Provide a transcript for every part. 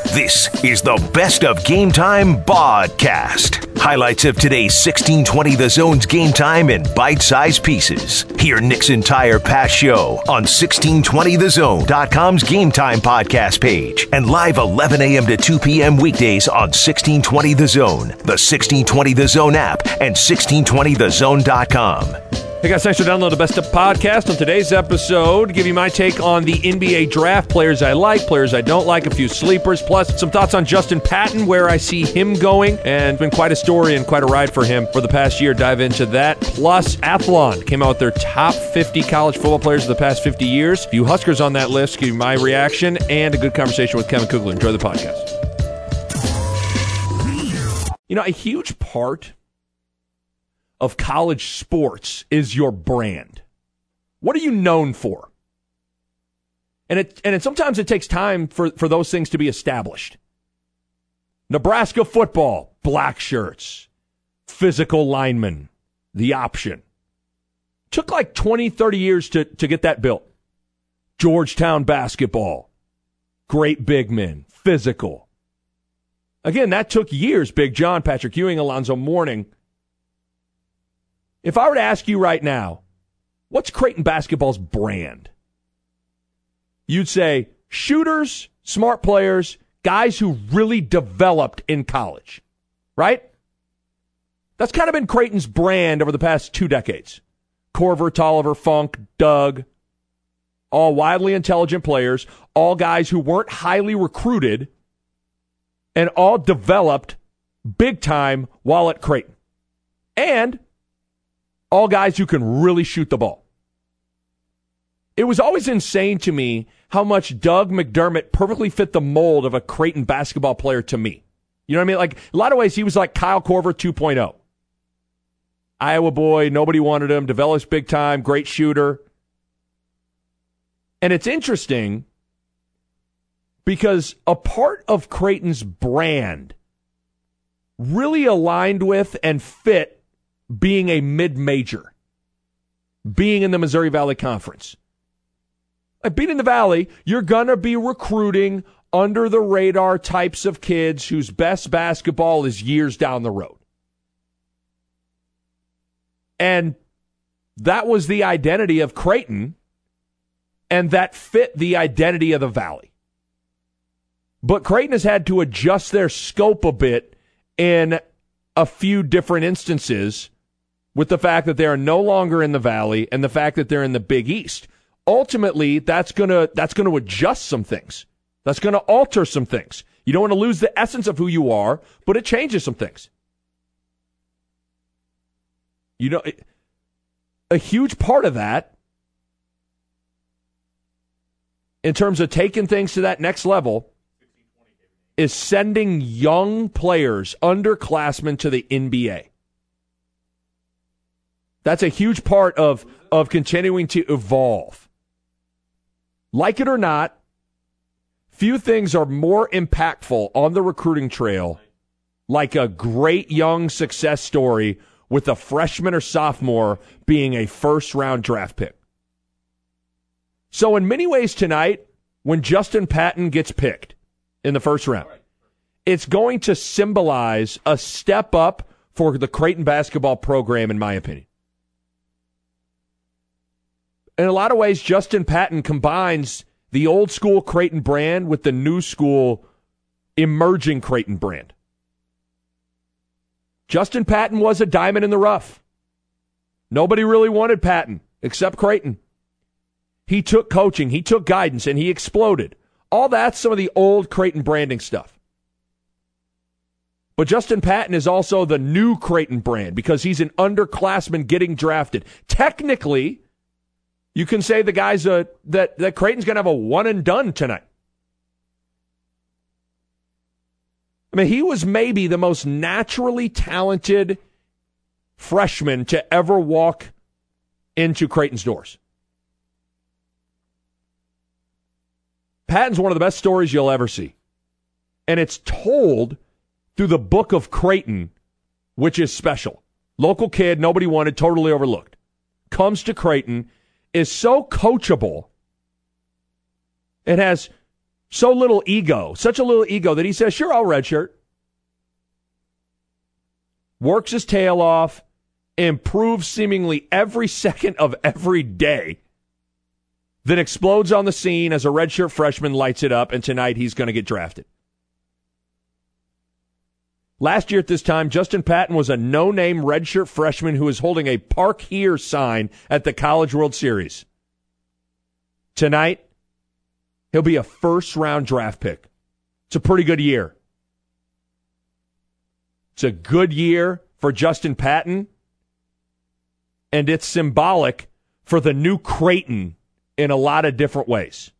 This is the Best of Game Time podcast. Highlights of today's 1620 The Zone's game time in bite-sized pieces. Hear Nixon Tire Pass Show on 1620thezone.com's Game Time podcast page and live 11 a.m. to 2 p.m. weekdays on 1620 The Zone, the 1620 The Zone app, and 1620thezone.com. Hey guys, thanks for downloading the Best of podcast. On today's episode, give you my take on the NBA draft, players I like, players I don't like, a few sleepers, plus some thoughts on Justin Patton, where I see him going, and it's been quite a story and quite a ride for him for the past year. Dive into that. Plus, Athlon came out with their top 50 college football players of the past 50 years. A few Huskers on that list, give you my reaction, and a good conversation with Kevin Kugler. Enjoy the podcast. You know, a huge part of college sports is your brand. What are you known for? And sometimes it takes time for those things to be established. Nebraska football, black shirts, physical linemen, the option. Took like 20, 30 years to get that built. Georgetown basketball, great big men, physical. Again, that took years. Big John, Patrick Ewing, Alonzo Mourning. If I were to ask you right now, what's Creighton basketball's brand? You'd say shooters, smart players, guys who really developed in college, right? That's kind of been Creighton's brand over the past 2 decades. Corver, Tolliver, Funk, Doug, all wildly intelligent players, all guys who weren't highly recruited, and all developed big time while at Creighton. And all guys who can really shoot the ball. It was always insane to me how much Doug McDermott perfectly fit the mold of a Creighton basketball player to me. You know what I mean? Like, a lot of ways, he was like Kyle Korver 2.0. Iowa boy, nobody wanted him, develops big time, great shooter. And it's interesting because a part of Creighton's brand really aligned with and fit being a mid-major, being in the Missouri Valley Conference. Like being in the Valley, you're going to be recruiting under-the-radar types of kids whose best basketball is years down the road. And that was the identity of Creighton, and that fit the identity of the Valley. But Creighton has had to adjust their scope a bit in a few different instances with the fact that they are no longer in the Valley and the fact that they're in the Big East. Ultimately, that's going to adjust some things. That's going to alter some things. You don't want to lose the essence of who you are, but it changes some things. You know, a huge part of that, in terms of taking things to that next level, is sending young players, underclassmen, to the NBA. That's a huge part of continuing to evolve. Like it or not, few things are more impactful on the recruiting trail like a great young success story with a freshman or sophomore being a first-round draft pick. So in many ways tonight, when Justin Patton gets picked in the first round, it's going to symbolize a step up for the Creighton basketball program, in my opinion. In a lot of ways, Justin Patton combines the old school Creighton brand with the new school emerging Creighton brand. Justin Patton was a diamond in the rough. Nobody really wanted Patton except Creighton. He took coaching, he took guidance, and he exploded. All that's some of the old Creighton branding stuff. But Justin Patton is also the new Creighton brand because he's an underclassman getting drafted. Technically, you can say the guys that Creighton's going to have a one and done tonight. I mean, he was maybe the most naturally talented freshman to ever walk into Creighton's doors. Patton's one of the best stories you'll ever see. And it's told through the book of Creighton, which is special. Local kid, nobody wanted, totally overlooked. Comes to Creighton, is so coachable. It has So little ego, such a little ego that he says, sure, I'll redshirt. Works his tail off, improves seemingly every second of every day, then explodes on the scene as a redshirt freshman, lights it up, and tonight he's going to get drafted. Last year at this time, Justin Patton was a no-name redshirt freshman who was holding a Park Here sign at the College World Series. Tonight, he'll be a first-round draft pick. It's a pretty good year. It's a good year for Justin Patton, and it's symbolic for the new Creighton in a lot of different ways.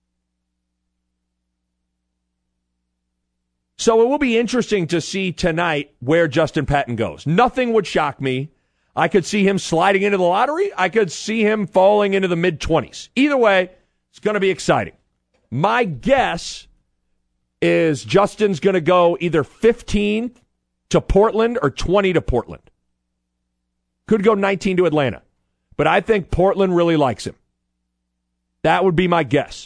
So it will be interesting to see tonight where Justin Patton goes. Nothing would shock me. I could see him sliding into the lottery. I could see him falling into the mid-20s. Either way, it's going to be exciting. My guess is Justin's going to go either 15 to Portland or 20 to Portland. Could go 19 to Atlanta. But I think Portland really likes him. That would be my guess.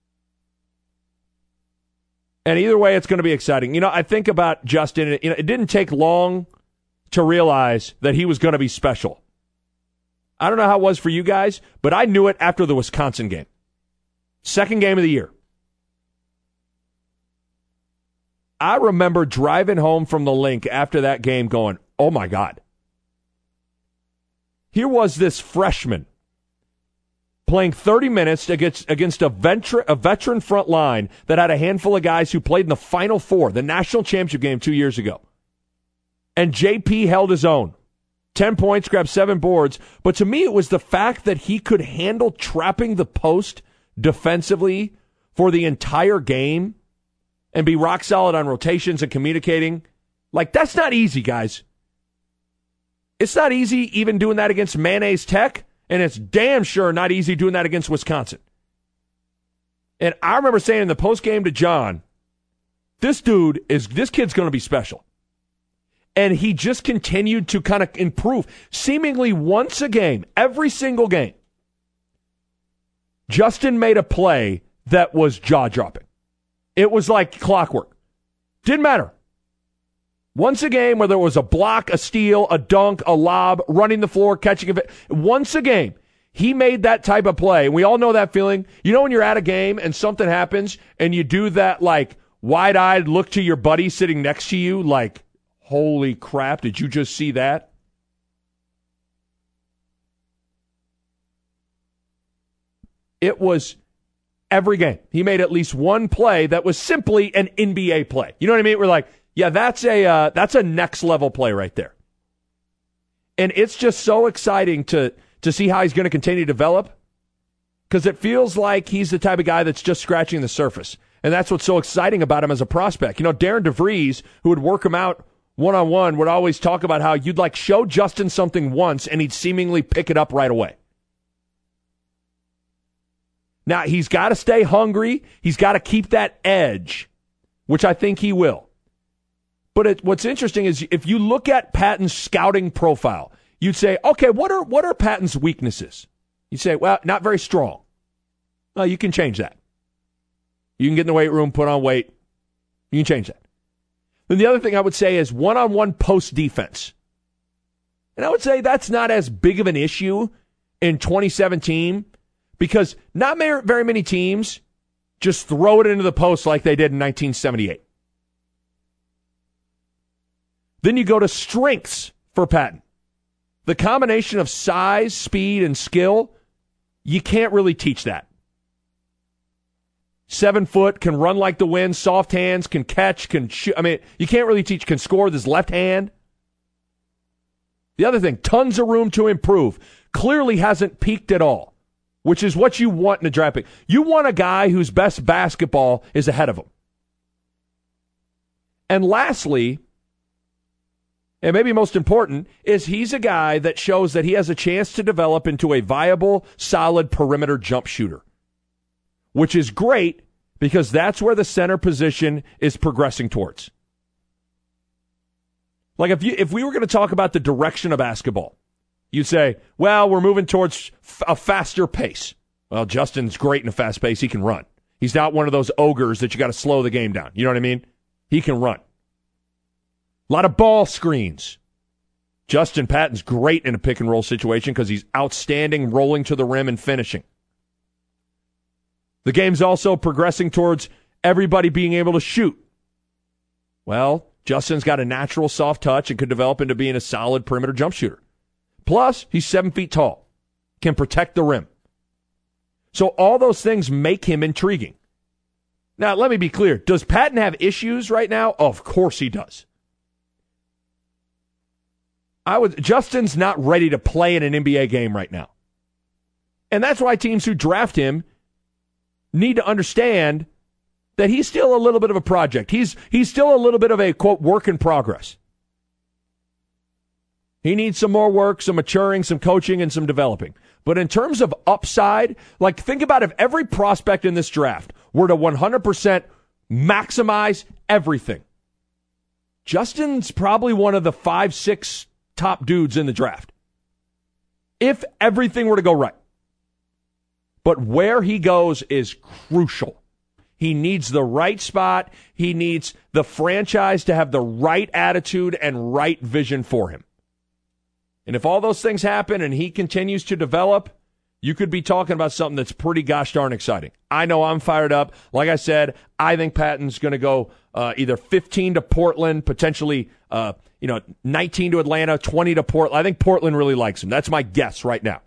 And either way, it's going to be exciting. You know, I think about Justin. It didn't take long to realize that he was going to be special. I don't know how it was for you guys, but I knew it after the Wisconsin game. Second game of the year. I remember driving home from the link after that game going, oh my God. Here was this freshman playing 30 minutes against a veteran front line that had a handful of guys who played in the Final Four, the national championship game 2 years ago. And JP held his own. 10 points, grabbed 7 boards. But to me, it was the fact that he could handle trapping the post defensively for the entire game and be rock solid on rotations and communicating. Like, that's not easy, guys. It's not easy even doing that against Mayonnaise Tech. And it's damn sure not easy doing that against Wisconsin. And I remember saying in the postgame to John, this kid's going to be special. And he just continued to kind of improve. Seemingly once a game, every single game, Justin made a play that was jaw-dropping. It was like clockwork. Didn't matter. Once a game, whether it was a block, a steal, a dunk, a lob, running the floor, catching it, once a game, he made that type of play. And we all know that feeling. You know when you're at a game and something happens and you do that like wide-eyed look to your buddy sitting next to you like, holy crap, did you just see that? It was every game. He made at least one play that was simply an NBA play. You know what I mean? We're like, yeah, that's a next level play right there. And it's just so exciting to see how he's going to continue to develop because it feels like he's the type of guy that's just scratching the surface. And that's what's so exciting about him as a prospect. You know, Darren DeVries, who would work him out one-on-one, would always talk about how you'd like show Justin something once and he'd seemingly pick it up right away. Now, he's got to stay hungry. He's got to keep that edge, which I think he will. But what's interesting is if you look at Patton's scouting profile, you'd say, okay, what are Patton's weaknesses? You'd say, well, not very strong. Well, you can change that. You can get in the weight room, put on weight. You can change that. Then the other thing I would say is one-on-one post defense. And I would say that's not as big of an issue in 2017 because not very many teams just throw it into the post like they did in 1978. Then you go to strengths for Patton. The combination of size, speed, and skill, you can't really teach that. 7 foot, can run like the wind, soft hands, can catch, can shoot. I mean, you can't really teach, can score with his left hand. The other thing, tons of room to improve. Clearly hasn't peaked at all, which is what you want in a draft pick. You want a guy whose best basketball is ahead of him. And lastly, and maybe most important, is he's a guy that shows that he has a chance to develop into a viable, solid perimeter jump shooter, which is great because that's where the center position is progressing towards. Like if we were going to talk about the direction of basketball, you'd say, well, we're moving towards a faster pace. Well, Justin's great in a fast pace. He can run. He's not one of those ogres that you got to slow the game down. You know what I mean? He can run. A lot of ball screens. Justin Patton's great in a pick-and-roll situation because he's outstanding rolling to the rim and finishing. The game's also progressing towards everybody being able to shoot. Well, Justin's got a natural soft touch and could develop into being a solid perimeter jump shooter. Plus, he's 7 feet tall, can protect the rim. So all those things make him intriguing. Now, let me be clear. Does Patton have issues right now? Of course he does. Justin's not ready to play in an NBA game right now. And that's why teams who draft him need to understand that he's still a little bit of a project. He's still a little bit of a, quote, work in progress. He needs some more work, some maturing, some coaching, and some developing. But in terms of upside, like think about if every prospect in this draft were to 100% maximize everything. Justin's probably one of the 5-6 top dudes in the draft. If everything were to go right. But where he goes is crucial. He needs the right spot. He needs the franchise to have the right attitude and right vision for him. And if all those things happen and he continues to develop, you could be talking about something that's pretty gosh darn exciting. I know I'm fired up. Like I said, I think Patton's going to go either 15 to Portland, potentially 19 to Atlanta, 20 to Portland. I think Portland really likes him. That's my guess right now.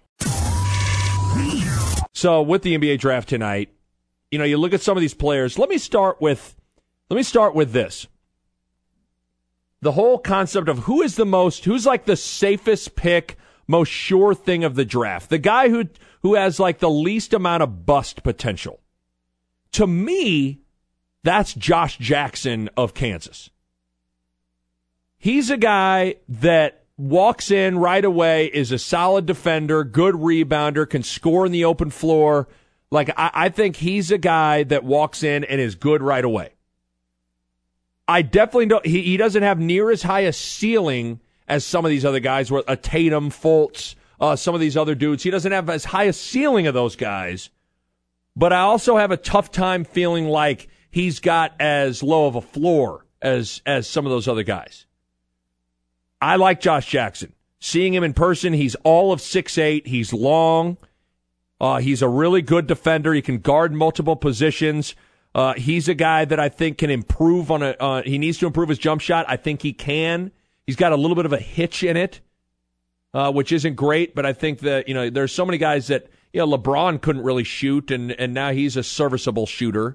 So with the NBA draft tonight, you look at some of these players. Let me start with this. The whole concept of who's like the safest pick, most sure thing of the draft. The guy who has like the least amount of bust potential. To me, that's Josh Jackson of Kansas. He's a guy that walks in right away, is a solid defender, good rebounder, can score in the open floor. Like, I think he's a guy that walks in and is good right away. I definitely don't. He doesn't have near as high a ceiling as some of these other guys, a Tatum, Fultz, some of these other dudes. He doesn't have as high a ceiling of those guys. But I also have a tough time feeling like he's got as low of a floor as some of those other guys. I like Josh Jackson. Seeing him in person, he's all of 6'8". He's long. He's a really good defender. He can guard multiple positions. He's a guy that I think can improve he needs to improve his jump shot. I think he can. He's got a little bit of a hitch in it, which isn't great, but I think that, there's so many guys that, LeBron couldn't really shoot, and now he's a serviceable shooter.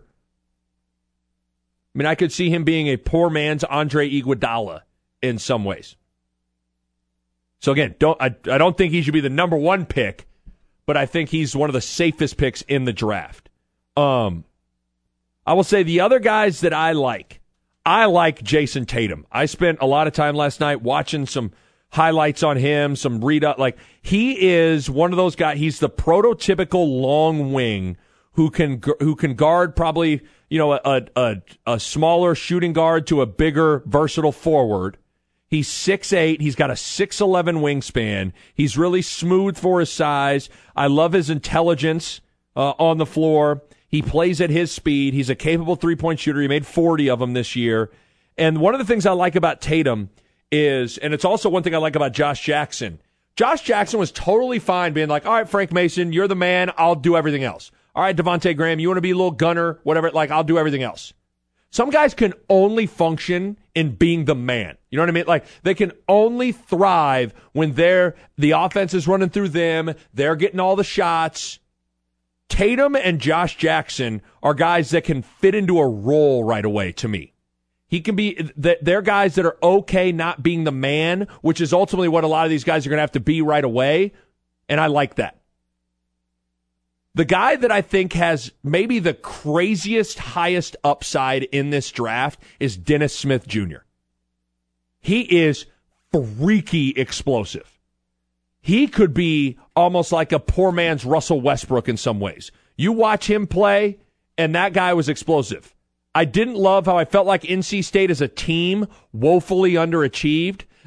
I mean, I could see him being a poor man's Andre Iguodala in some ways. So again, I don't think he should be the number one pick, but I think he's one of the safest picks in the draft. I will say the other guys that I like Jason Tatum. I spent a lot of time last night watching some highlights on him, some read-up. Like, he is one of those guys. He's the prototypical long wing who can guard probably, a smaller shooting guard to a bigger, versatile forward. He's 6'8". He's got a 6'11" wingspan. He's really smooth for his size. I love his intelligence on the floor. He plays at his speed. He's a capable three-point shooter. He made 40 of them this year. And one of the things I like about Tatum is, and it's also one thing I like about Josh Jackson. Josh Jackson was totally fine being like, all right, Frank Mason, you're the man. I'll do everything else. All right, Devontae Graham, you want to be a little gunner, whatever, I'll do everything else. Some guys can only function in being the man. You know what I mean? Like, they can only thrive when the offense is running through them. They're getting all the shots. Tatum and Josh Jackson are guys that can fit into a role right away to me. They're guys that are okay not being the man, which is ultimately what a lot of these guys are going to have to be right away, and I like that. The guy that I think has maybe the craziest, highest upside in this draft is Dennis Smith Jr. He is freaky explosive. He could be almost like a poor man's Russell Westbrook in some ways. You watch him play, and that guy was explosive. I didn't love how I felt like NC State as a team woefully underachieved.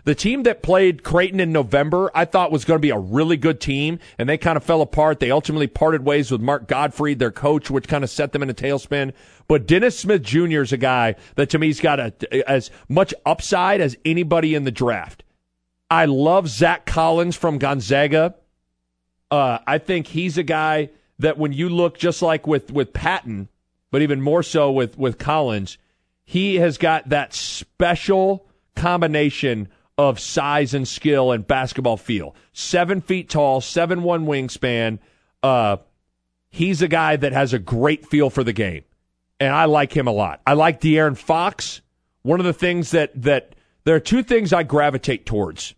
The team that played Creighton in November, I thought was going to be a really good team, and they kind of fell apart. They ultimately parted ways with Mark Gottfried, their coach, which kind of set them in a tailspin. But Dennis Smith Jr. is a guy that to me has got as much upside as anybody in the draft. I love Zach Collins from Gonzaga. I think he's a guy that when you look just like with Patton, but even more so with Collins, he has got that special combination of size and skill and basketball feel. 7 feet tall, 7'1" wingspan. He's a guy that has a great feel for the game, and I like him a lot. I like De'Aaron Fox. One of the things that there are two things I gravitate towards.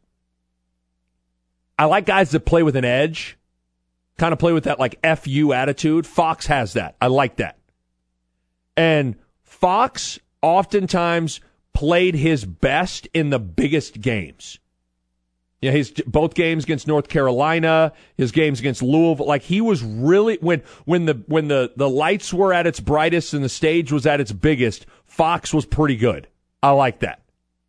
I like guys that play with an edge, kind of play with that like FU attitude. Fox has that. I like that. And Fox oftentimes played his best in the biggest games. Yeah, his both games against North Carolina, his games against Louisville, like he was really when the lights were at its brightest and the stage was at its biggest, Fox was pretty good. I like that.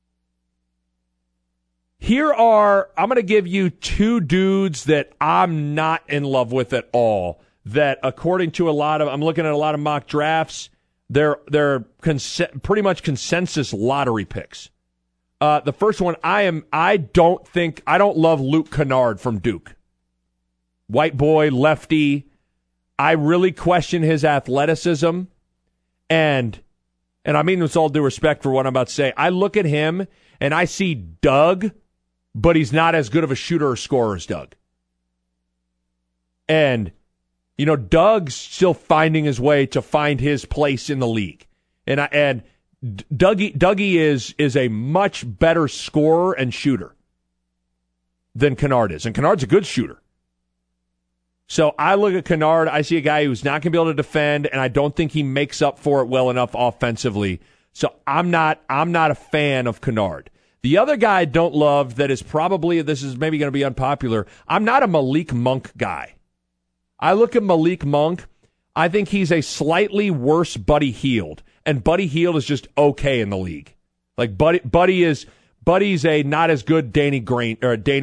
I'm going to give you two dudes that I'm not in love with at all. That according to I'm looking at a lot of mock drafts, they're pretty much consensus lottery picks. The first one, I don't love Luke Kennard from Duke. White boy, lefty. I really question his athleticism. And I mean this all due respect for what I'm about to say. I look at him and I see Doug, but he's not as good of a shooter or scorer as Doug. And, Doug's still finding his way to find his place in the league. And Dougie is a much better scorer and shooter than Kennard is. And Kennard's a good shooter. So I look at Kennard, I see a guy who's not going to be able to defend, and I don't think he makes up for it well enough offensively. So I'm not a fan of Kennard. The other guy I don't love that is this is maybe going to be unpopular, I'm not a Malik Monk guy. I look at Malik Monk, I think he's a slightly worse Buddy Hield. And Buddy Hield is just okay in the league. Like Buddy's a not as good Danny Green.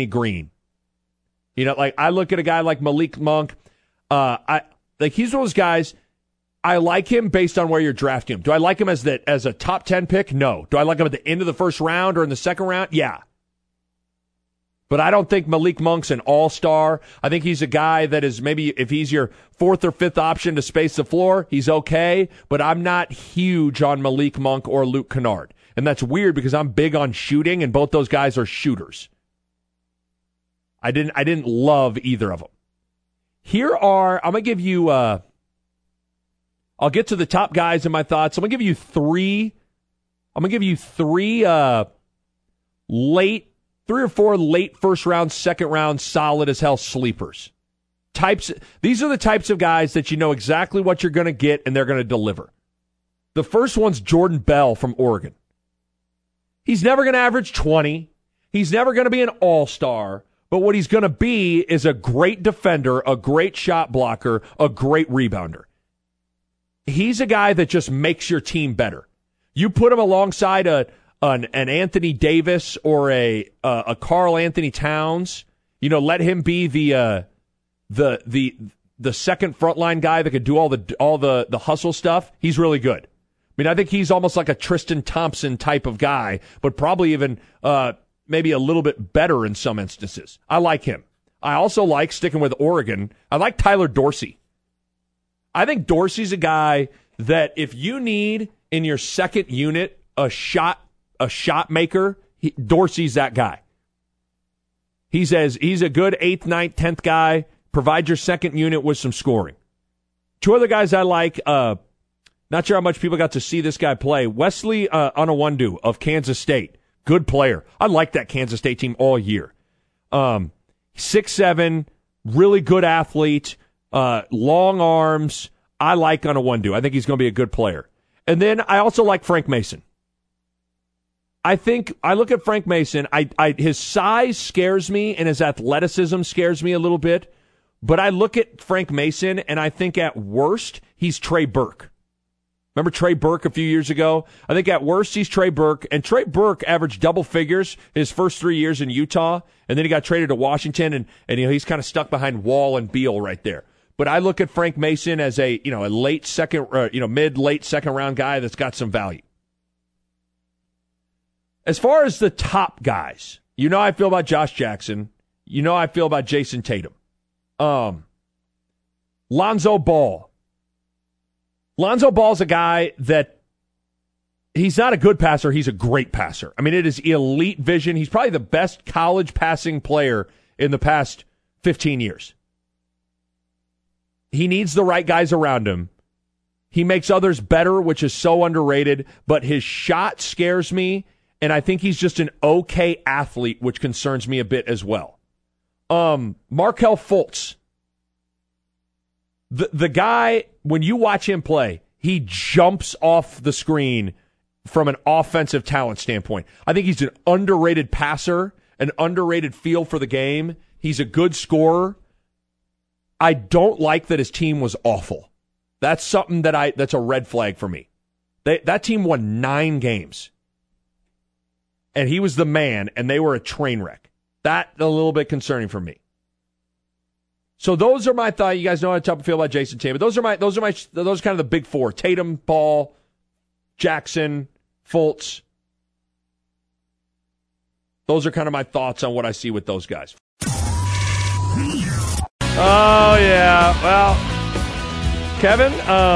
I look at a guy like Malik Monk. He's one of those guys. I like him based on where you're drafting him. Do I like him as a top 10 pick? No. Do I like him at the end of the first round or in the second round? Yeah. But I don't think Malik Monk's an all-star. I think he's a guy that is maybe if he's your fourth or fifth option to space the floor, he's okay. But I'm not huge on Malik Monk or Luke Kennard. And that's weird because I'm big on shooting, and both those guys are shooters. I didn't love either of them. I'm going to give you, I'll get to the top guys in my thoughts. I'm going to give you three three or four late first round, second round, solid as hell sleepers. These are the types of guys that you know exactly what you're going to get and they're going to deliver. The first one's Jordan Bell from Oregon. He's never going to average 20. He's never going to be an all-star. But what he's going to be is a great defender, a great shot blocker, a great rebounder. He's a guy that just makes your team better. You put him alongside an Anthony Davis or a Karl Anthony Towns. Let him be the second frontline guy that could do all the hustle stuff. He's really good. I mean, I think he's almost like a Tristan Thompson type of guy, but probably even maybe a little bit better in some instances. I like him. I also like, sticking with Oregon, I like Tyler Dorsey. I think Dorsey's a guy that if you need in your second unit a shot maker, Dorsey's that guy. He's a good 8th, 9th, 10th guy. Provide your second unit with some scoring. Two other guys I like, not sure how much people got to see this guy play. Wesley Onwundu of Kansas State. Good player. I like that Kansas State team all year. 6'7", really good athlete, long arms. I like Onwundu. I think he's going to be a good player. And then I also like Frank Mason. I look at Frank Mason. His size scares me and his athleticism scares me a little bit. But I look at Frank Mason and I think at worst he's Trey Burke. Remember Trey Burke a few years ago? I think at worst he's Trey Burke, and Trey Burke averaged double figures his first 3 years in Utah, and then he got traded to Washington, and he's kind of stuck behind Wall and Beal right there. But I look at Frank Mason as a late second, mid-late second round guy that's got some value. As far as the top guys, how I feel about Josh Jackson. How I feel about Jason Tatum. Lonzo Ball. Lonzo Ball's a guy that he's not a good passer. He's a great passer. I mean, it is elite vision. He's probably the best college passing player in the past 15 years. He needs the right guys around him. He makes others better, which is so underrated, but his shot scares me, and I think he's just an okay athlete, which concerns me a bit as well. Markelle Fultz. The guy, when you watch him play, he jumps off the screen from an offensive talent standpoint. I think he's an underrated passer, an underrated feel for the game. He's a good scorer. I don't like that his team was awful. That's something that's a red flag for me. That team won 9 games. And he was the man, and they were a train wreck. That a little bit concerning for me. So those are my thoughts. You guys know how I feel about Jason Tatum. Those are kind of the big four: Tatum, Ball, Jackson, Fultz. Those are kind of my thoughts on what I see with those guys. Oh yeah, well, Kevin,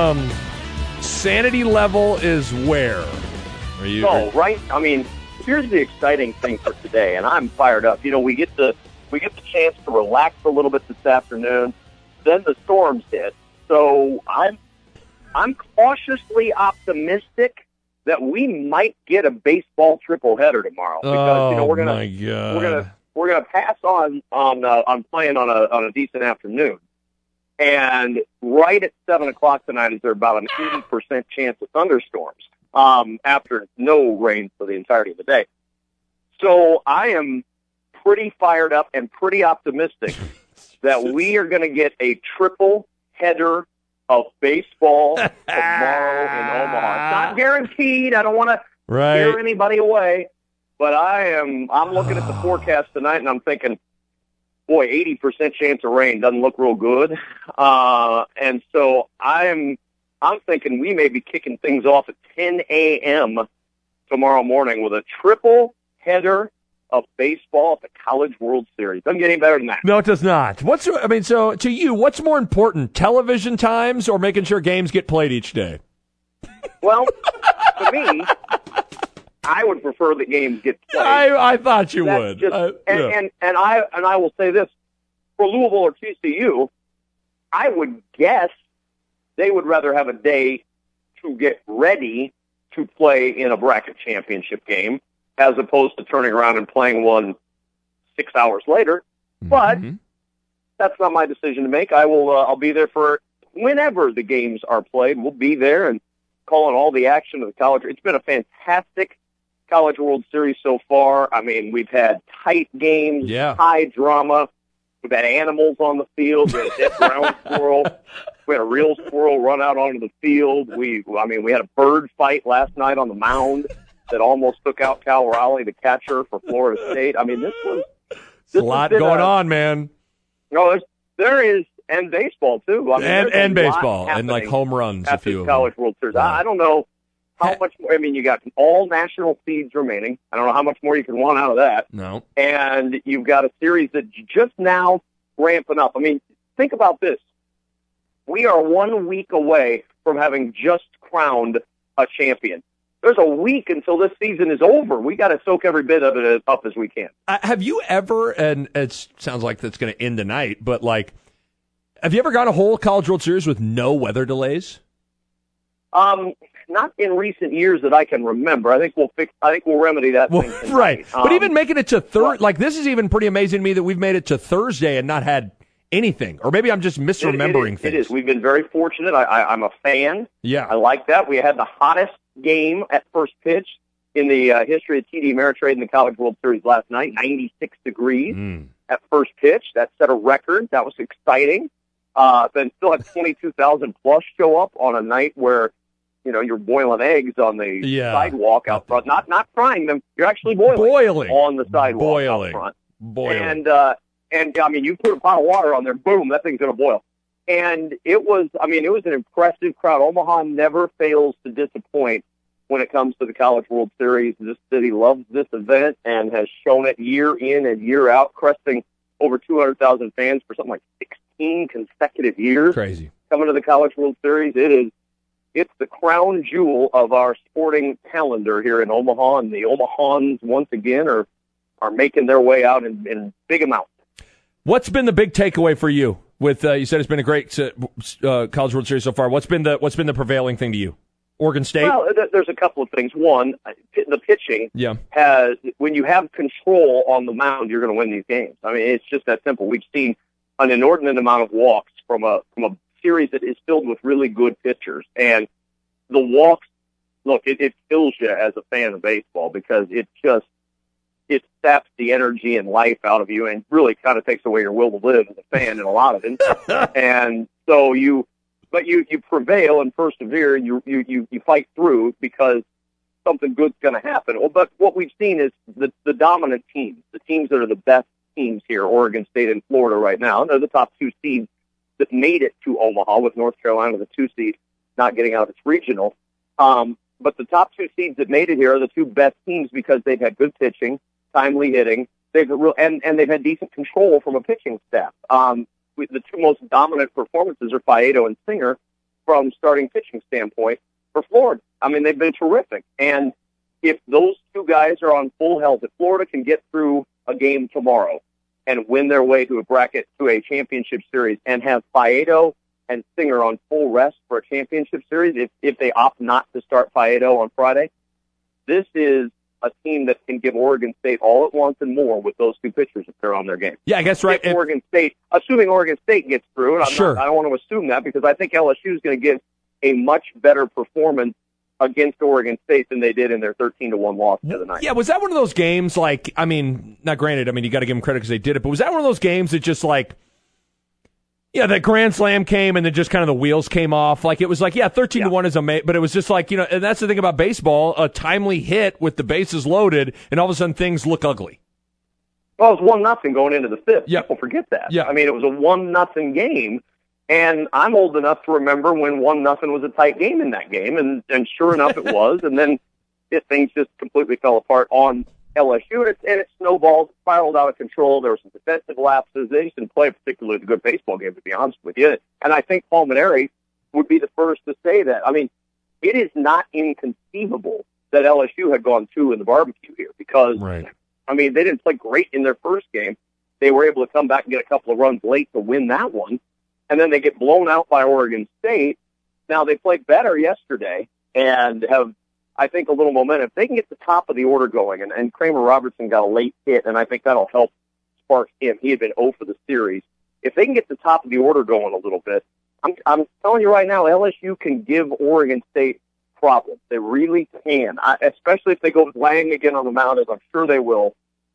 sanity level is where? Are you? Oh, right. I mean, here's the exciting thing for today, and I'm fired up. We get the chance to relax a little bit this afternoon. Then the storms hit. So I'm cautiously optimistic that we might get a baseball triple header tomorrow because we're gonna pass on playing on a decent afternoon. And right at 7:00 tonight, is there about an 80% chance of thunderstorms after no rain for the entirety of the day. So I am pretty fired up and pretty optimistic that we are going to get a triple header of baseball tomorrow in Omaha. It's not guaranteed. I don't want to scare anybody away, but I'm looking at the forecast tonight and I'm thinking, boy, 80% chance of rain doesn't look real good. And so I'm thinking we may be kicking things off at 10 a.m. tomorrow morning with a triple header of baseball at the College World Series. Doesn't get any better than that. No, it does not. So to you, what's more important, television times or making sure games get played each day? Well, to me, I would prefer that games get played. I thought you would. And I will say this, for Louisville or TCU, I would guess they would rather have a day to get ready to play in a bracket championship game as opposed to turning around and playing one 6 hours later. But that's not my decision to make. I'll be there for whenever the games are played. We'll be there and calling all the action of the college. It's been a fantastic College World Series so far. I mean, we've had tight games, high drama. We've had animals on the field. We had a dead ground squirrel. We had a real squirrel run out onto the field. We had a bird fight last night on the mound that almost took out Cal Raleigh, the catcher for Florida State. I mean, this a lot going on, man. No, there is, and baseball too. I mean, and baseball and like home runs. At the College World Series, I don't know how much more. I mean, you got all national seeds remaining. I don't know how much more you can want out of that. No, and you've got a series that's just now ramping up. I mean, think about this. We are 1 week away from having just crowned a champion. There's a week until this season is over. We got to soak every bit of it up as we can. Have you ever, and it sounds like that's going to end tonight, but have you ever gone a whole College World Series with no weather delays? Not in recent years that I can remember. I think we'll remedy that thing tonight. Right. But even making it to this is even pretty amazing to me that we've made it to Thursday and not had anything. Or maybe I'm just misremembering things. It is. We've been very fortunate. I'm a fan. Yeah. I like that. We had the hottest game at first pitch in the history of TD Ameritrade in the College World Series last night, 96 degrees at first pitch. That set a record. That was exciting. Then still had 22,000 plus show up on a night where you're boiling eggs on the sidewalk out front, not frying them. You're actually boiling on the sidewalk out front. And I mean, you put a pot of water on there, boom, that thing's going to boil. And it was an impressive crowd. Omaha never fails to disappoint when it comes to the College World Series. This city loves this event and has shown it year in and year out, cresting over 200,000 fans for something like 16 consecutive years. Crazy. Coming to the College World Series, it's the crown jewel of our sporting calendar here in Omaha, and the Omahans once again are making their way out in big amounts. What's been the big takeaway for you? With you said it's been a great College World Series so far. What's been the prevailing thing to you? Oregon State? Well, there's a couple of things. One, the pitching has, when you have control on the mound, you're going to win these games. I mean, it's just that simple. We've seen an inordinate amount of walks from a series that is filled with really good pitchers, and the walks. Look, it kills you as a fan of baseball because it saps the energy and life out of you and really kind of takes away your will to live as a fan in a lot of it. And so you prevail and persevere and you fight through because something good's going to happen. Well, but what we've seen is the dominant teams, the teams that are the best teams here, Oregon State and Florida right now, and they're the top two seeds that made it to Omaha, with North Carolina, the 2 seed, not getting out of its regional. But the top 2 seeds that made it here are the 2 best teams because they've had good pitching, timely hitting. They've had decent control from a pitching staff. The 2 most dominant performances are Faedo and Singer from starting pitching standpoint for Florida. I mean, they've been terrific. And if those 2 guys are on full health, if Florida can get through a game tomorrow and win their way to a championship series, and have Faedo and Singer on full rest for a championship series, if they opt not to start Faedo on Friday, this is a team that can give Oregon State all at once and more with those 2 pitchers if they're on their game. Yeah, I guess right. Assuming Oregon State gets through, and I don't want to assume that because I think LSU is going to give a much better performance against Oregon State than they did in their 13-1 loss the other night. Yeah, was that one of those games, like, I mean, not granted, I mean, you got to give them credit because they did it, but was that one of those games that just, like, yeah, the Grand Slam came and then just kind of the wheels came off? Like, it was like, 13-1 is but it was just like, and that's the thing about baseball, a timely hit with the bases loaded, and all of a sudden things look ugly. Well, it was 1-0 going into the 5th. Yeah. People forget that. Yeah. I mean, it was a 1-0 game. And I'm old enough to remember when 1-0 was a tight game in that game, and sure enough it was. And then things just completely fell apart on LSU, and it snowballed, spiraled out of control. There were some defensive lapses. They just didn't play a particularly good baseball game, to be honest with you. And I think Paul Mainieri would be the first to say that. I mean, it is not inconceivable that LSU had gone 2 in the barbecue here because, I mean, they didn't play great in their first game. They were able to come back and get a couple of runs late to win that one. And then they get blown out by Oregon State. Now, they played better yesterday and have, I think, a little momentum. If they can get the top of the order going, and Kramer Robertson got a late hit, and I think that'll help spark him. He had been 0 for the series. If they can get the top of the order going a little bit, I'm telling you right now, LSU can give Oregon State problems. They really can, especially if they go with Lang again on the mound, as I'm sure they will.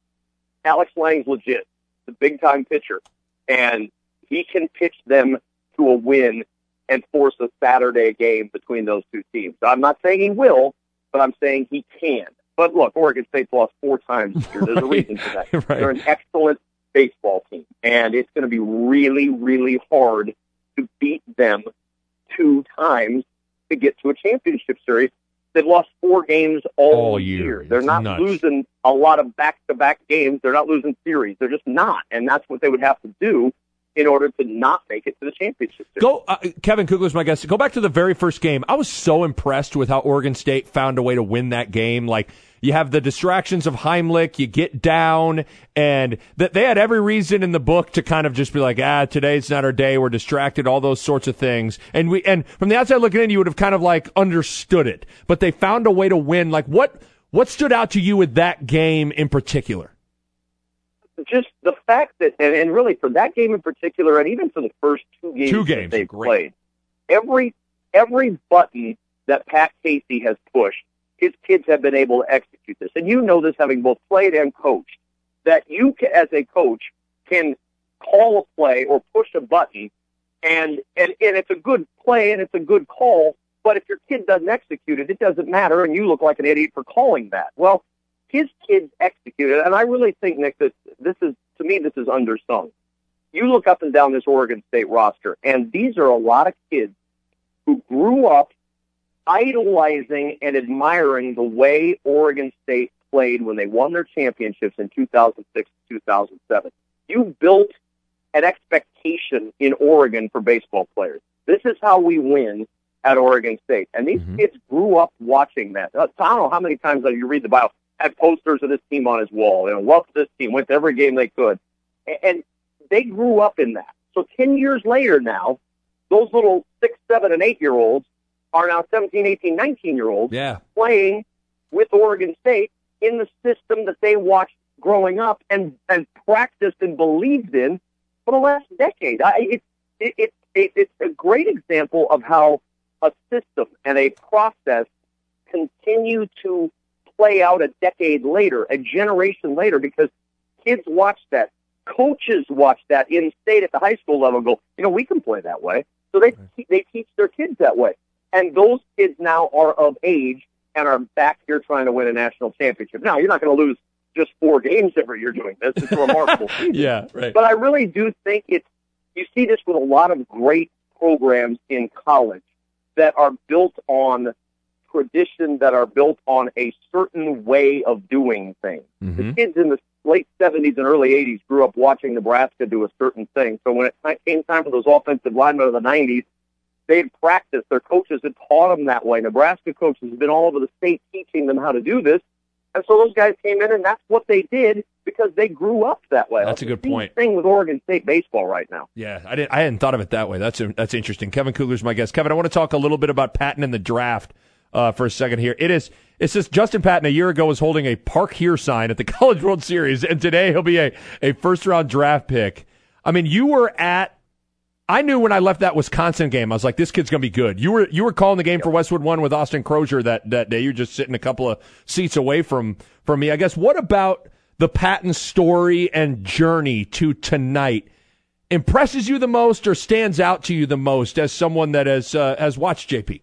Alex Lang's legit, the big-time pitcher, and he can pitch them to a win and force a Saturday game between those 2 teams. So I'm not saying he will, but I'm saying he can. But look, Oregon State's lost 4 times this year. There's a reason for that. Right. They're an excellent baseball team, and it's going to be really, really hard to beat them 2 times to get to a championship series. They've lost 4 games all year. They're not losing a lot of back-to-back games. They're not losing series. They're just not, and that's what they would have to do in order to not make it to the championship series. Kevin Kugler's my guest. Go back to the very first game. I was so impressed with how Oregon State found a way to win that game. Like, you have the distractions of Heimlich, you get down, and that they had every reason in the book to kind of just be like, today's not our day, we're distracted, all those sorts of things. And from the outside looking in, you would have kind of like understood it. But they found a way to win. Like, what stood out to you with that game in particular? Just the fact that, and really for that game in particular, and even for the first 2 games that they've played, every button that Pat Casey has pushed, his kids have been able to execute this. And you know this, having both played and coached, that you, as a coach, can call a play or push a button, and it's a good play and it's a good call, But if your kid doesn't execute it, it doesn't matter, and you look like an idiot for calling that. Well, his kids executed, and I really think, Nick, that this is undersung. You look up and down this Oregon State roster, and these are a lot of kids who grew up idolizing and admiring the way Oregon State played when they won their championships in 2006 and 2007. You built an expectation in Oregon for baseball players. This is how we win at Oregon State. And these kids grew up watching that. I don't know how many times you read the bio, had posters of this team on his wall, loved this team, went to every game they could. And they grew up in that. So 10 years later now, those little 6, 7, and 8-year-olds are now 17, 18, 19-year-olds playing with Oregon State in the system that they watched growing up and practiced and believed in for the last decade. It's a great example of how a system and a process continue to play out a decade later, a generation later, because kids watch that. Coaches watch that in state at the high school level and go, we can play that way. So they teach their kids that way. And those kids now are of age and are back here trying to win a national championship. Now, you're not going to lose just 4 games every year doing this. It's a remarkable season. Yeah, right. But I really do think you see this with a lot of great programs in college that are built on tradition, that are built on a certain way of doing things. The kids in the late 70s and early 80s grew up watching Nebraska do a certain thing. So when it came time for those offensive linemen of the 90s, they had practiced. Their coaches had taught them that way. Nebraska coaches have been all over the state teaching them how to do this. And so those guys came in, and that's what they did because they grew up that way. That's a good point. Same thing with Oregon State baseball right now. Yeah, I hadn't thought of it that way. That's interesting. Kevin Kugler's my guest. Kevin, I want to talk a little bit about Patton and the draft for a second here. It says Justin Patton a year ago was holding a Park Here sign at the College World Series, and today he'll be a first-round draft pick. I mean, I knew when I left that Wisconsin game, I was like, this kid's going to be good. You were calling the game for Westwood One with Austin Crozier that day. You're just sitting a couple of seats away from me. I guess, what about the Patton story and journey to tonight impresses you the most or stands out to you the most as someone that has watched JP?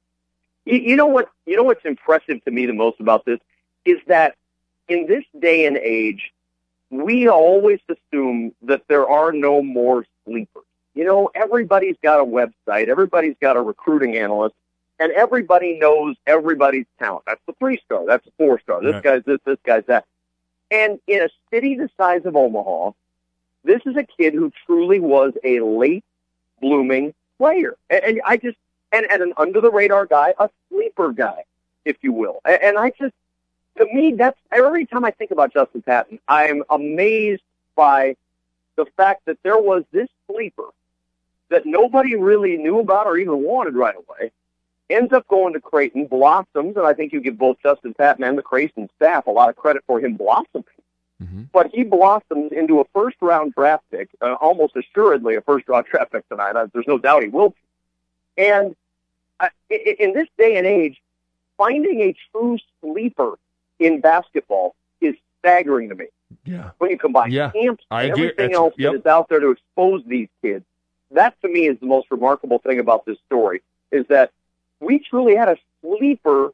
You know what's impressive to me the most about this is that in this day and age, we always assume that there are no more sleepers. Everybody's got a website, everybody's got a recruiting analyst, and everybody knows everybody's talent. That's the 3-star, that's the 4-star, this guy's this guy's that. And in a city the size of Omaha, this is a kid who truly was a late blooming player. And an under-the-radar guy, a sleeper guy, if you will. And to me, that's every time I think about Justin Patton, I'm amazed by the fact that there was this sleeper that nobody really knew about or even wanted right away, ends up going to Creighton, blossoms, and I think you give both Justin Patton and the Creighton staff a lot of credit for him blossoming. But he blossoms into a first-round draft pick, almost assuredly a first-round draft pick tonight. There's no doubt he will be. And in this day and age, finding a true sleeper in basketball is staggering to me. Yeah. When you combine camps and everything else that is out there to expose these kids, that to me is the most remarkable thing about this story, is that we truly had a sleeper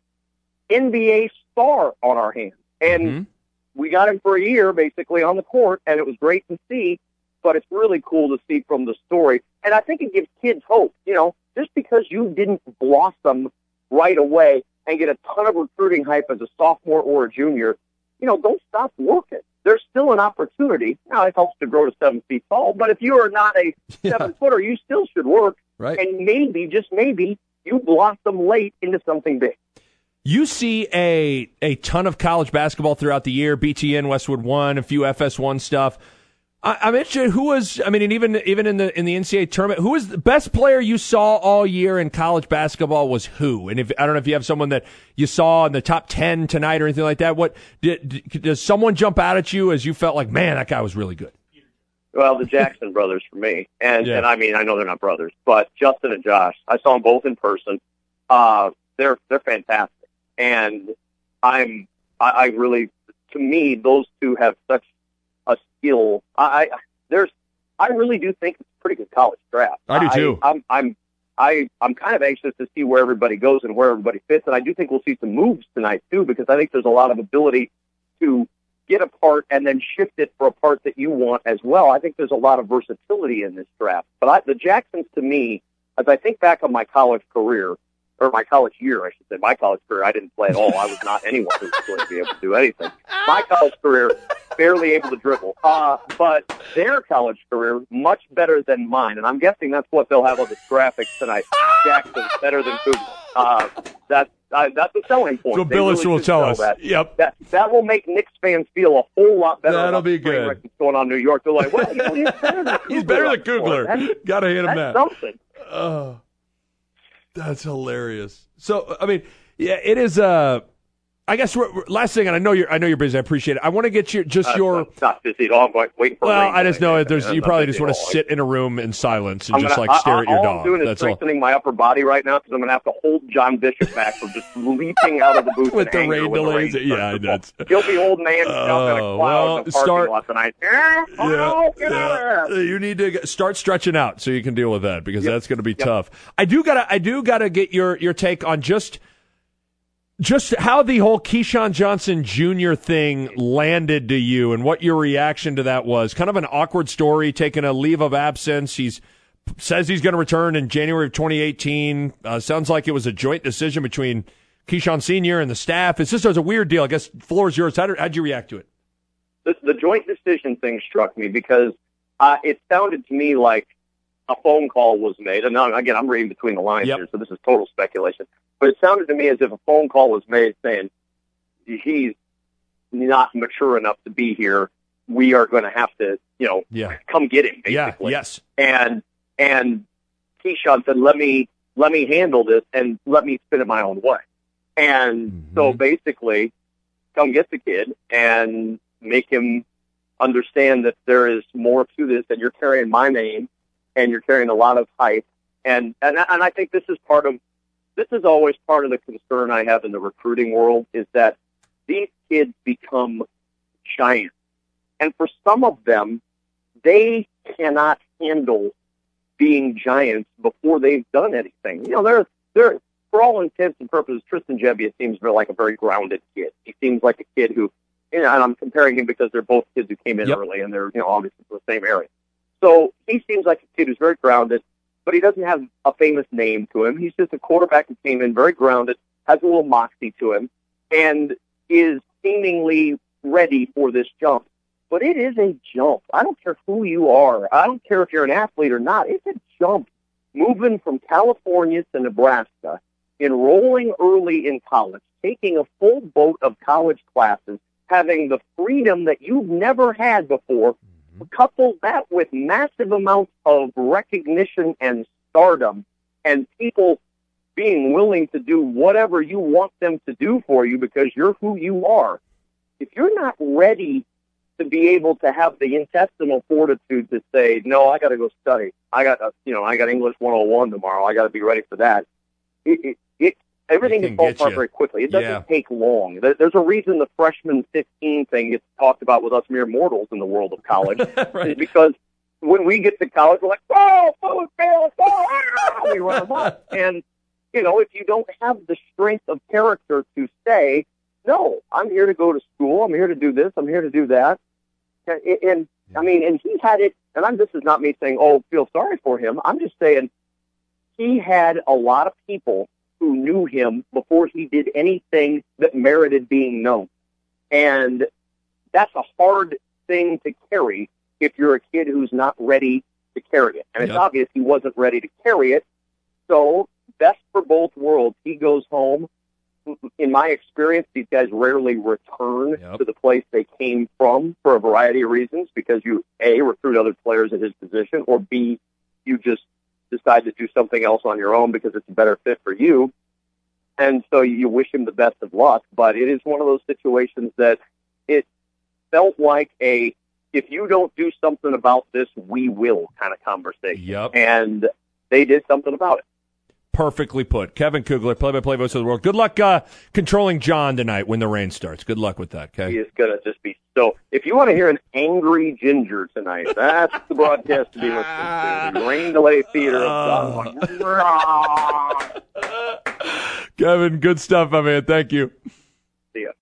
NBA star on our hands. And we got him for a year, basically, on the court, and it was great to see, but it's really cool to see from the story. And I think it gives kids hope. Just because you didn't blossom right away and get a ton of recruiting hype as a sophomore or a junior, don't stop working. There's still an opportunity. Now, it helps to grow to 7 feet tall, but if you are not a 7-footer, you still should work. Right. And maybe, just maybe, you blossom late into something big. You see a ton of college basketball throughout the year, BTN, Westwood One, a few FS1 stuff. I'm interested, and even in the NCAA tournament, who was the best player you saw all year in college basketball was who? And I don't know if you have someone that you saw in the top 10 tonight or anything like that. What does someone jump out at you as you felt like, man, that guy was really good? Well, the Jackson brothers for me. And I mean, I know they're not brothers, but Justin and Josh, I saw them both in person. They're fantastic. And I really, to me, those two have such a skill. I really do think it's a pretty good college draft. I do too. I'm I'm kind of anxious to see where everybody goes and where everybody fits, and I do think we'll see some moves tonight too, because I think there's a lot of ability to get a part and then shift it for a part that you want as well. I think there's a lot of versatility in this draft. But the Jacksons, to me, as I think back on my college career, or my college year, I should say, my college career, I didn't play at all. I was not anyone who was going to be able to do anything. My college career, barely able to dribble. But their college career, much better than mine. And I'm guessing that's what they'll have on the graphics tonight. Jackson's better than Cougar. That's a selling point. So Billis will tell us. That. Yep. That will make Knicks fans feel a whole lot better. That'll be good. What's going on in New York? They're like, well, he's better than Cougar. He's better than Kugler. Got to hand him that. Something. That's hilarious. So, I mean, yeah, it is. I guess last thing, and I know you're busy. I appreciate it. I want to get your not busy at all. I'm waiting for. Well, I just know you probably just want to sit in a room in silence and just stare at your dog. All I'm doing is strengthening my upper body right now because I'm going to have to hold John Bishop back from just leaping out of the booth with the rain delays. Yeah, that's. He'll be old man jumping a cloud in the parking lot tonight. Get out of there. You need to start stretching out so you can deal with that because that's going to be tough. I do gotta get your take on just how the whole Keyshawn Johnson Jr. thing landed to you and what your reaction to that was. Kind of an awkward story, taking a leave of absence. Says he's going to return in January of 2018. Sounds like it was a joint decision between Keyshawn Sr. and the staff. It was a weird deal. I guess the floor is yours. How'd you react to it? The joint decision thing struck me because it sounded to me like a phone call was made. And now, again, I'm reading between the lines here, so this is total speculation. But it sounded to me as if a phone call was made saying, he's not mature enough to be here. We are going to have to, come get him, basically. Yeah, yes. And Keyshawn said, let me handle this and let me spin it my own way. And so basically, come get the kid and make him understand that there is more to this, and you're carrying my name and you're carrying a lot of hype. And I think this is always part of the concern I have in the recruiting world is that these kids become giants. And for some of them, they cannot handle being giants before they've done anything. They're for all intents and purposes, Tristan Gebbia seems like a very grounded kid. He seems like a kid who, and I'm comparing him because they're both kids who came in early and they're, obviously from the same area. So he seems like a kid who's very grounded, but he doesn't have a famous name to him. He's just a quarterback who came in very grounded, has a little moxie to him, and is seemingly ready for this jump. But it is a jump. I don't care who you are. I don't care if you're an athlete or not. It's a jump. Moving from California to Nebraska, enrolling early in college, taking a full boat of college classes, having the freedom that you've never had before, couple that with massive amounts of recognition and stardom and people being willing to do whatever you want them to do for you because you're who you are. If you're not ready to be able to have the intestinal fortitude to say, no, I got to go study. I got English 101 tomorrow. I got to be ready for that. Everything can fall apart very quickly. It doesn't take long. There's a reason the freshman 15 thing gets talked about with us mere mortals in the world of college. Right. Because when we get to college, we're like, we run amok. And, if you don't have the strength of character to say, no, I'm here to go to school. I'm here to do this. I'm here to do that. And he had it, and this is not me saying, feel sorry for him. I'm just saying he had a lot of people who knew him before he did anything that merited being known. And that's a hard thing to carry if you're a kid who's not ready to carry it. And it's obvious he wasn't ready to carry it. So best for both worlds. He goes home. In my experience, these guys rarely return to the place they came from for a variety of reasons, because you, A, recruit other players at his position, or B, you just decide to do something else on your own because it's a better fit for you. And so you wish him the best of luck. But it is one of those situations that it felt like if you don't do something about this, we will kind of conversation. Yep. And they did something about it. Perfectly put. Kevin Kugler, play-by-play voice of the world. Good luck controlling John tonight when the rain starts. Good luck with that, okay? He is going to just be so. If you want to hear an angry ginger tonight, that's the broadcast to be listening to. The rain delay theater of John. Kevin, good stuff, my man. Thank you. See ya.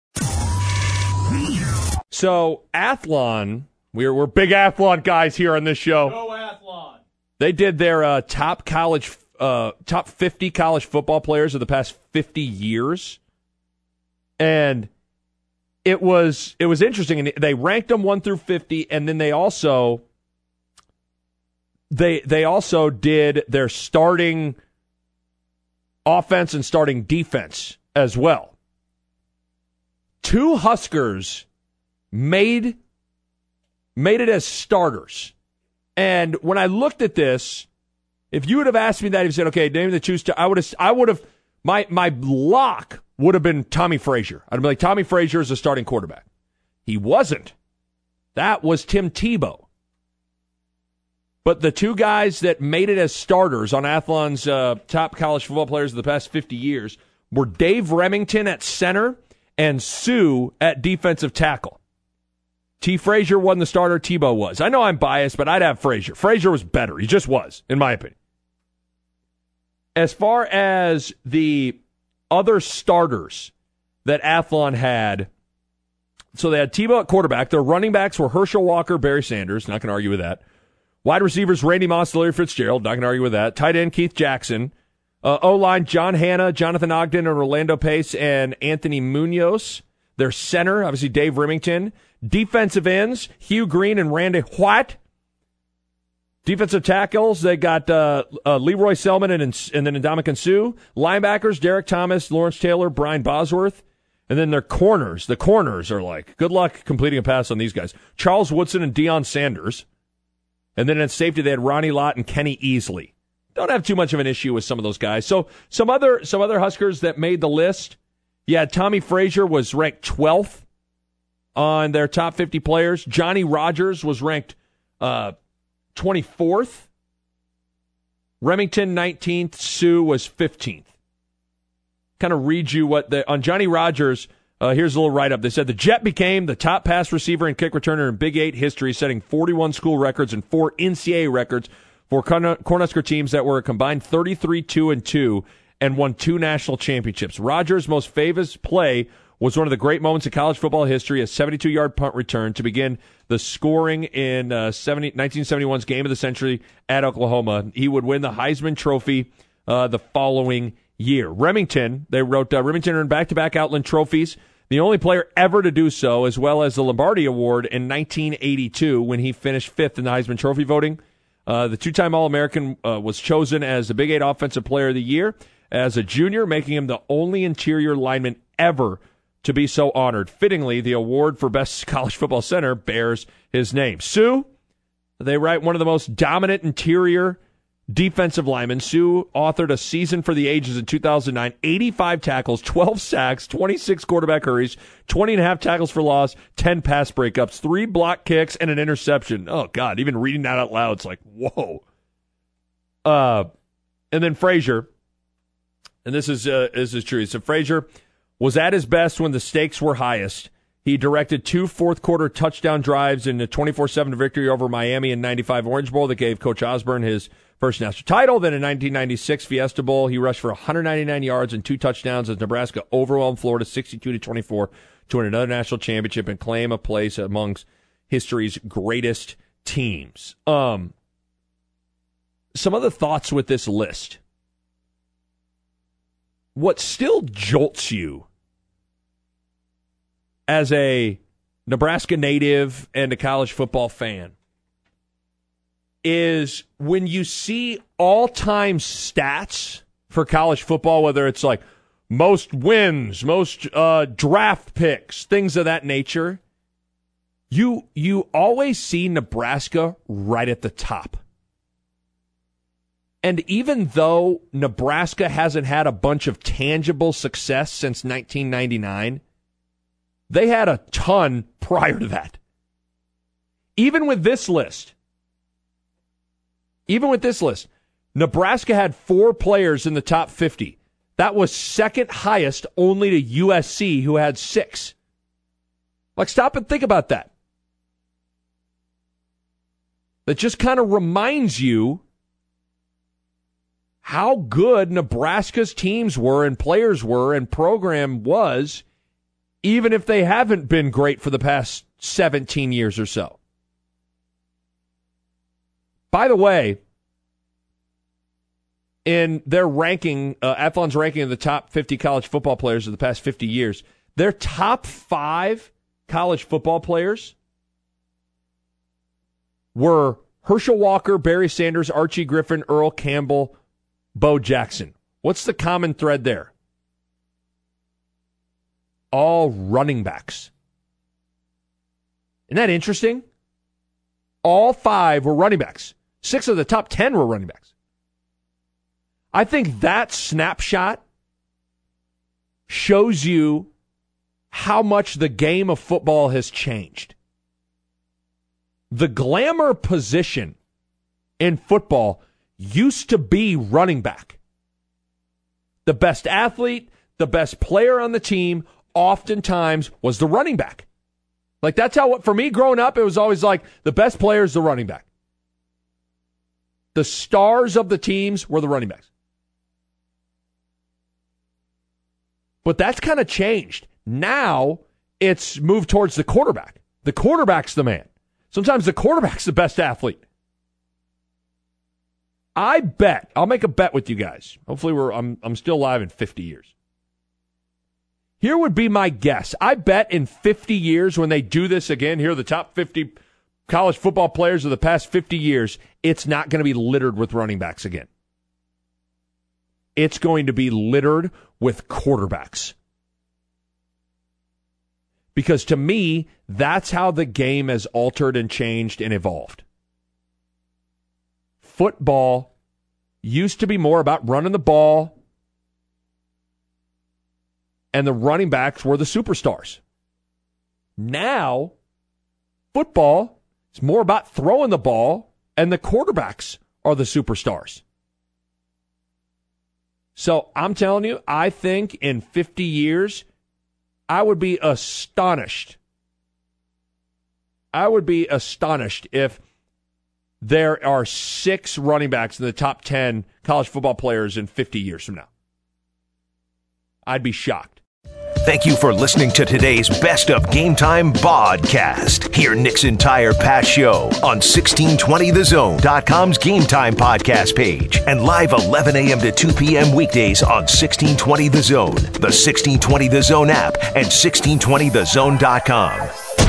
So, Athlon, we're big Athlon guys here on this show. Go Athlon. They did their top 50 college football players of the past 50 years. And it was interesting. And they ranked them 1 through 50, and then they also did their starting offense and starting defense as well. 2 Huskers made it as starters. And when I looked at this, if you would have asked me that, you said, okay, name the 2 I would have my lock would have been Tommy Frazier. I'd be like, Tommy Frazier is a starting quarterback. He wasn't. That was Tim Tebow. But the 2 guys that made it as starters on Athlon's top college football players of the past 50 years were Dave Remington at center and Sue at defensive tackle. T. Frazier wasn't the starter, Tebow was. I know I'm biased, but I'd have Frazier. Frazier was better. He just was, in my opinion. As far as the other starters that Athlon had, so they had Tebow at quarterback. Their running backs were Herschel Walker, Barry Sanders. Not going to argue with that. Wide receivers, Randy Moss, Larry Fitzgerald. Not going to argue with that. Tight end, Keith Jackson. O-line, John Hanna, Jonathan Ogden, and Orlando Pace, and Anthony Munoz. Their center, obviously Dave Remington. Defensive ends, Hugh Green and Randy White. Defensive tackles, they got Leroy Selman and then Ndamukong Suh. Linebackers, Derek Thomas, Lawrence Taylor, Brian Bosworth. And then their corners. The corners are like, good luck completing a pass on these guys. Charles Woodson and Deion Sanders. And then at safety, they had Ronnie Lott and Kenny Easley. Don't have too much of an issue with some of those guys. So some other Huskers that made the list. Yeah, Tommy Frazier was ranked 12th on their top 50 players. Johnny Rogers was ranked 24th. Remington 19th. Sue was 15th. Kind of read you what on Johnny Rogers. Here's a little write-up. They said the Jet became the top pass receiver and kick returner in Big 8 history, setting 41 school records and 4 NCAA records for Cornhusker teams that were a combined 33-2-2 and won 2 national championships. Rogers' most famous play was one of the great moments in college football history, a 72-yard punt return to begin the scoring in 1971's Game of the Century at Oklahoma. He would win the Heisman Trophy the following year. Remington, they wrote, Remington earned back-to-back Outland trophies, the only player ever to do so, as well as the Lombardi Award in 1982 when he finished 5th in the Heisman Trophy voting. The 2-time All-American was chosen as the Big 8 Offensive Player of the Year as a junior, making him the only interior lineman ever to be so honored. Fittingly, the award for Best College Football Center bears his name. Sue, they write, one of the most dominant interior defensive linemen. Sue authored A Season for the Ages in 2009, 85 tackles, 12 sacks, 26 quarterback hurries, 20.5 tackles for loss, 10 pass breakups, 3 block kicks, and an interception. Oh, God, even reading that out loud, it's like, whoa. And then Frazier, and this is true. So Frazier was at his best when the stakes were highest. He directed 2 fourth-quarter touchdown drives in the 24-7 victory over Miami in '95 Orange Bowl that gave Coach Osborne his first national title. Then in 1996 Fiesta Bowl, he rushed for 199 yards and 2 touchdowns as Nebraska overwhelmed Florida 62-24 to win another national championship and claim a place amongst history's greatest teams. Some other thoughts with this list. What still jolts you as a Nebraska native and a college football fan is when you see all-time stats for college football, whether it's like most wins, most draft picks, things of that nature, you always see Nebraska right at the top. And even though Nebraska hasn't had a bunch of tangible success since 1999, they had a ton prior to that. Even with this list, Nebraska had 4 players in the top 50. That was second highest only to USC, who had 6. Like, stop and think about that. That just kind of reminds you how good Nebraska's teams were and players were and program was, even if they haven't been great for the past 17 years or so. By the way, in their ranking, Athlon's ranking of the top 50 college football players of the past 50 years, their top 5 college football players were Herschel Walker, Barry Sanders, Archie Griffin, Earl Campbell, Bo Jackson. What's the common thread there? All running backs. Isn't that interesting? All 5 were running backs. 6 of the top 10 were running backs. I think that snapshot shows you how much the game of football has changed. The glamour position in football used to be running back. The best athlete, the best player on the team, oftentimes was the running back. Like, that's how, for me growing up, it was always like the best player is the running back. The stars of the teams were the running backs. But that's kind of changed. Now it's moved towards the quarterback. The quarterback's the man. Sometimes the quarterback's the best athlete. I bet, I'll make a bet with you guys. Hopefully I'm still alive in 50 years. Here would be my guess. I bet in 50 years when they do this again, here are the top 50 college football players of the past 50 years, it's not going to be littered with running backs again. It's going to be littered with quarterbacks. Because to me, that's how the game has altered and changed and evolved. Football used to be more about running the ball, and the running backs were the superstars. Now, football is more about throwing the ball, and the quarterbacks are the superstars. So I'm telling you, I think in 50 years, I would be astonished. I would be astonished if there are 6 running backs in the top 10 college football players in 50 years from now. I'd be shocked. Thank you for listening to today's Best of Game Time podcast. Hear Nick's entire past show on 1620thezone.com's Game Time podcast page and live 11 a.m. to 2 p.m. weekdays on 1620 The Zone, the 1620 The Zone app, and 1620thezone.com.